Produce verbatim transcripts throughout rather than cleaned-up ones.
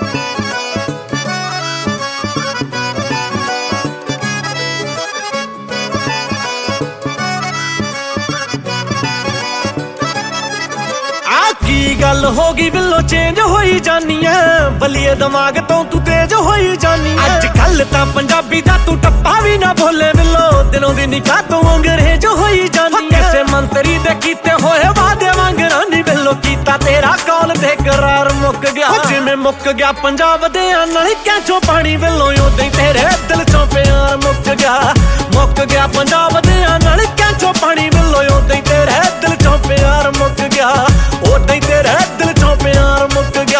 की गल होगी बिल्लो चेंज होई जानी है, बलिए दिमाग तो तू तेज होई जानी है। अज कल तां पंजाबी दा तू टप्पा भी ना बोले बिल्लो, दिनों दिन का तू अंग्रेज होई जानी है। किसे मंत्री दे कीते होए वादे वांगरा नी बिल्लो, कीता तेरा कौल ते करार मुक गया। जिवें मुक गया पंजाब दे नलकियां चों पानी बिल्लो, उदां ही तेरे दिल चों प्यार मुक गया। मुक गया पंजाब दे नलकियां चों पानी बिल्लो, उदां ही तेरे दिल चों प्यार मुक गया। उदां ही तेरे दिल चों प्यार मुक गया।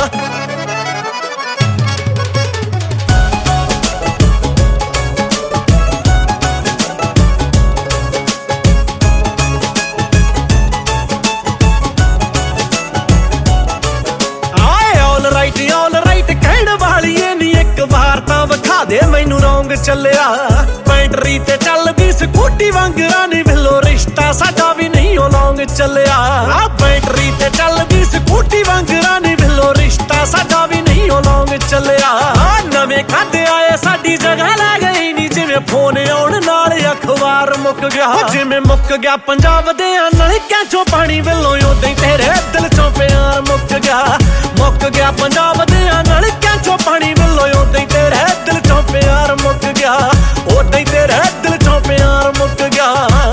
दे मैनू रौंग चलिया बैटरी ते चलदी स्कूटी वांगरा नी बिल्लो, रिश्ता साडा भी नहीं ओ लौंग चलिया। बैटरी ते चलदी स्कूटी वांगरा नी बिल्लो, रिश्ता साडा भी नहीं ओ लौंग चलिया। नवें खाते आए साडी जगह लै गई नी, जिवें फोन आउण नाल अखबार मुक गया। जिवें मुक गया पंजाब दे नलकियां चों पानी बिल्लो, उदां ही तेरे दिल चों प्यार मुक गया। मुक गया पंजाब दे नलकियां चों पानी बिल्लो, उदां ही तेरे दिल चों प्यार मुक गया। उदां ही तेरे दिल चों प्यार मुक गया।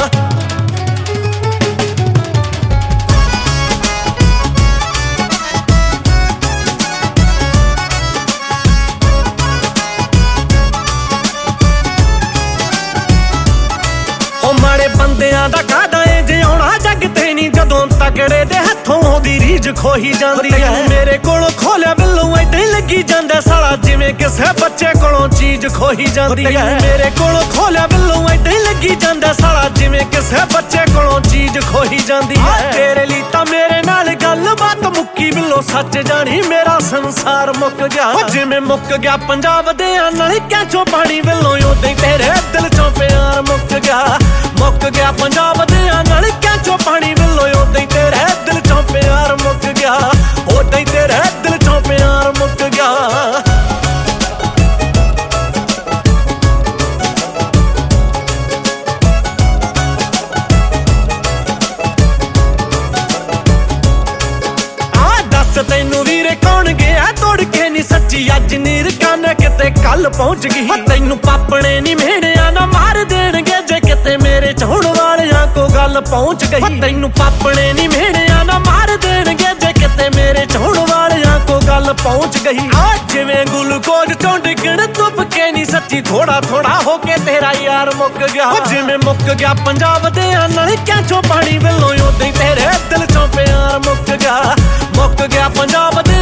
माड़े बंदियां दा कादा ए जे आउणा जग ते नी, जदों तगड़े दे हत्थों ओदी रीझ खोही जांदी है। मेरे कोलों खोलिया बिल्लो ऐदां ही लगी जांदा साला, जिवें किसे बच्चे कोलों चीज खोही जांदी है। मेरे कोलों खोलिया बिल्लो ऐदां ही लगी जांदा साला, जिवें किसे बच्चे कोलों चीज खोही जांदी है। तेरे लिए तां मेरे नाल गलबात मुक्की बिल्लो, सच जानी मेरा संसार मुक गया। जिवें मुक गया पंजाब दे नलकियां चों पानी बिल्लो, उदां ही तेरे दिल चों प्यार मुक गया। मुक गया पंजाब दे नलकियां चों पानी बिल्लो, उदां ही तेरे दिल चों प्यार मुक गया। उदां ही तेरे दिल चों प्यार मुक गया। तैनू वीरे कौन गया तोड़ के नी, सच्ची अज नीर काने किते कल पहुंच गई। तैनू पापने नी मेहणिया ना मार देणगे, जे किते मेरे चाहण वालियां को गल पहुंच गई। तैनू पापने नी मेहणिया ना मार देणगे, जे किते मेरे चाहण वालियां को गल पहुंच गई। जिवें ग्लूकोज चों डिगण तुप के नी, सच्ची थोड़ा थोड़ा होके तेरा यार मुक गया। जिवें मुक गया पंजाब दे नलकियां चों पानी बिल्लो, उदां ही तेरे दिल चों प्यार मुक गया। मुक गया पंजाब दे